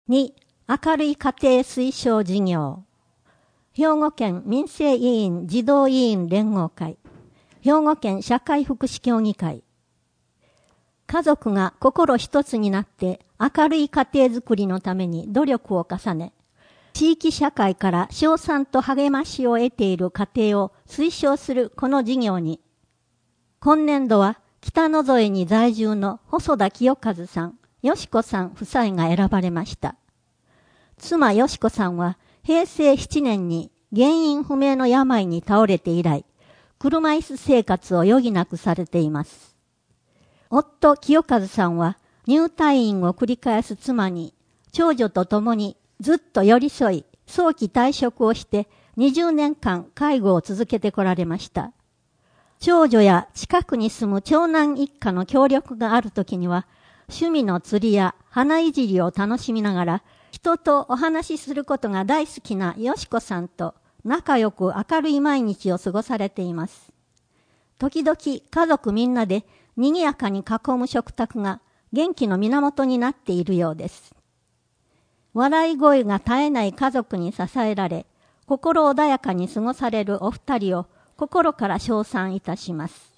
2、明るい家庭推奨事業。兵庫県民生委員児童委員連合会。兵庫県社会福祉協議会。家族が心一つになって明るい家庭づくりのために努力を重ね、地域社会から称賛と励ましを得ている家庭を推奨するこの事業に、今年度は北野添に在住の細田清和さん、よしこさん夫妻が選ばれました。妻よしこさんは平成7年に原因不明の病に倒れて以来、車椅子生活を余儀なくされています。夫清和さんは入退院を繰り返す妻に、長女と共にずっと寄り添い、早期退職をして20年間介護を続けてこられました。長女や近くに住む長男一家の協力があるときには、趣味の釣りや花いじりを楽しみながら、人とお話しすることが大好きなよしこさんと仲良く明るい毎日を過ごされています。時々家族みんなで賑やかに囲む食卓が元気の源になっているようです。笑い声が絶えない家族に支えられ、心穏やかに過ごされるお二人を心から称賛いたします。